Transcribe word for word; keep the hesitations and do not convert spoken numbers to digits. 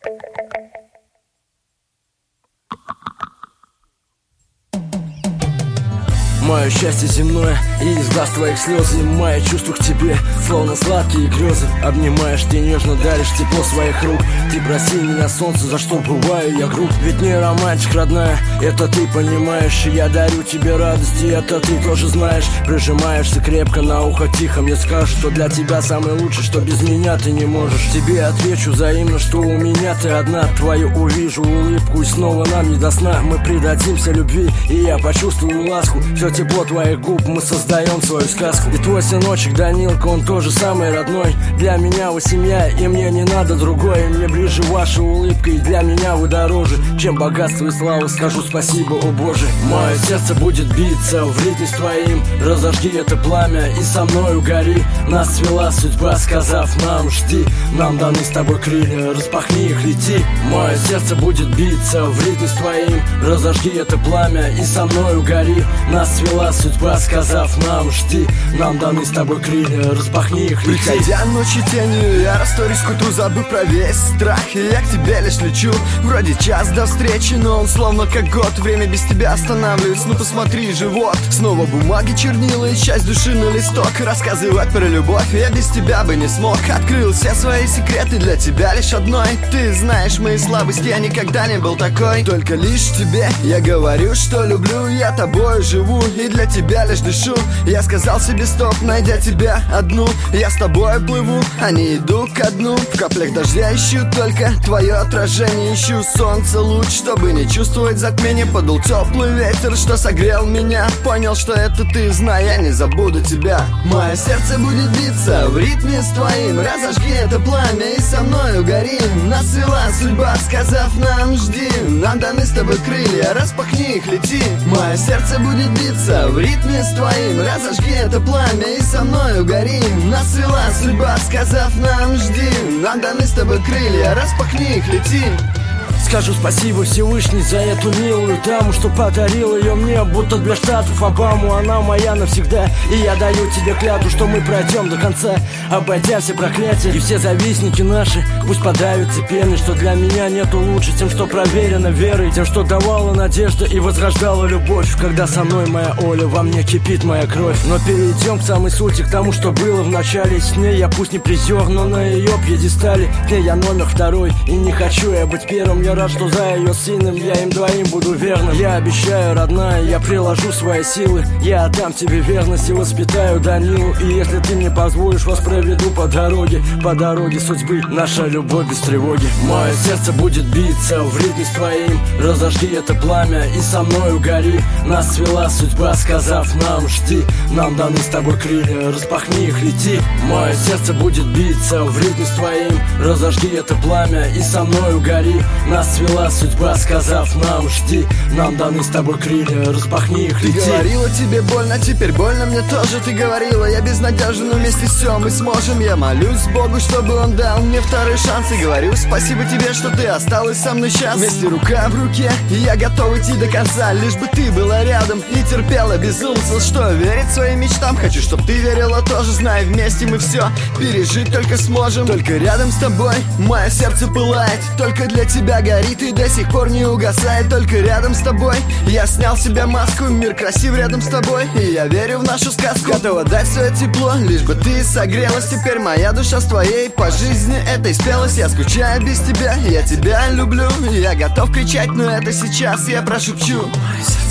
Мое счастье земное, и из глаз твоих слезы. Мои чувства к тебе, словно сладкие грезы. Обнимаешь, ты нежно даришь тепло своих рук. Ты проси меня, солнце, за что бываю я груб. Ведь не романтик, родная, это ты понимаешь. И я дарю тебе радость, и это ты тоже знаешь. Прижимаешься крепко, на ухо тихо мне скажешь, что для тебя самый лучший, что без меня ты не можешь. Тебе отвечу взаимно, что у меня ты одна. Твою увижу улыбку, и снова нам не до сна. Мы предадимся любви, и я почувствую ласку. Все тепло твоих губ, мы создаем свою сказку. И твой сыночек Данилка, он тоже самый родной. Для меня вы семья, и мне не надо другой. Мне ближе ваша улыбка, и для меня вы дороже, чем богатство и слава. Скажу спасибо, о Боже. Мое сердце будет биться в ритме с твоим. Разожги это пламя и со мною гори. Нас свела судьба, сказав нам: жди. Нам даны с тобой крылья, распахни их, лети. Мое сердце будет биться в ритме с твоим. Разожги это пламя и со мною гори. Нас свела судьба, сказав нам: жди. Нам даны с тобой крылья, распахни их, лети. Приходя ночью тенью, я растворюсь к утру, забыв про весь страх. И я к тебе лишь лечу, вроде час до встречи, но он словно как год. Время без тебя останавливается, ну посмотри, живот. Снова бумаги, чернила и часть души на листок. Рассказывать про любовь я без тебя бы не смог. Открыл все свои секреты для тебя лишь одной. Ты знаешь мои слабости, я никогда не был такой. Только лишь тебе я говорю, что люблю, я тобой живу и для тебя лишь дышу. Я сказал себе стоп, найдя тебя одну. Я с тобой плыву, а не иду ко дну. В каплях дождя ищу только твое отражение. Ищу солнце луч, чтобы не чувствовать затмение. Подул теплый ветер, что согрел меня. Понял, что это ты, знай, я не забуду тебя. Мое сердце будет биться в ритме с твоим. Разожги это пламя и со мною гори. Нас свела судьба, сказав нам: жди. Нам даны с тобой крылья, распахни их, лети. Мое сердце будет биться в ритме с твоим. Разожги это пламя и со мною гори. Нас свела судьба, сказав нам: жди. Нам даны с тобой крылья, распахни их, лети. Скажу спасибо Всевышний за эту милую даму, что подарил ее мне, будто для штатов Обаму. Она моя навсегда, и я даю тебе клятву, что мы пройдем до конца, обойдя все проклятия. И все завистники наши пусть подавятся пеной, что для меня нету лучше тем, что проверено верой, тем, что давала надежда и возрождала любовь. Когда со мной моя Оля, во мне кипит моя кровь. Но перейдем к самой сути, к тому, что было в начале. С ней я пусть не призер, но на ее пьедестале. К ней я номер второй, и не хочу я быть первым. Я рад, что за ее сыном я им двоим буду верным. Я обещаю, родная, я приложу свои силы. Я отдам тебе верность и воспитаю Данилу. И если ты мне позволишь, вас проведу по дороге, по дороге судьбы, наша любовь без тревоги. Мое сердце будет биться в ритме с твоим. Разожги это пламя и со мною гори. Нас свела судьба, сказав нам: жди. Нам даны с тобой крылья, распахни их, лети. Мое сердце будет биться в ритме с твоим. Разожги это пламя и со мною гори. Нас свела судьба, сказав нам: жди. Нам даны с тобой крылья, распахни их, лети. Ты говорила, тебе больно, теперь больно мне тоже. Ты говорила, я безнадежен, но вместе все мы сможем. Я молюсь Богу, чтобы он дал мне второй шанс. И говорю спасибо тебе, что ты осталась со мной сейчас. Вместе рука в руке, и я готов идти до конца. Лишь бы ты была рядом и терпела безумца, что верит своим мечтам. Хочу, чтоб ты верила тоже, знай, вместе мы все пережить только сможем. Только рядом с тобой мое сердце пылает, только для тебя горит и до сих пор не угасает. Только рядом с тобой я снял с себя маску. Мир красив рядом с тобой, и я верю в нашу сказку. Готова дать свое тепло, лишь бы ты согрелась. Теперь моя душа с твоей по жизни этой спелась. Я скучаю без тебя, я тебя люблю. Я готов кричать, но это сейчас я прошепчу.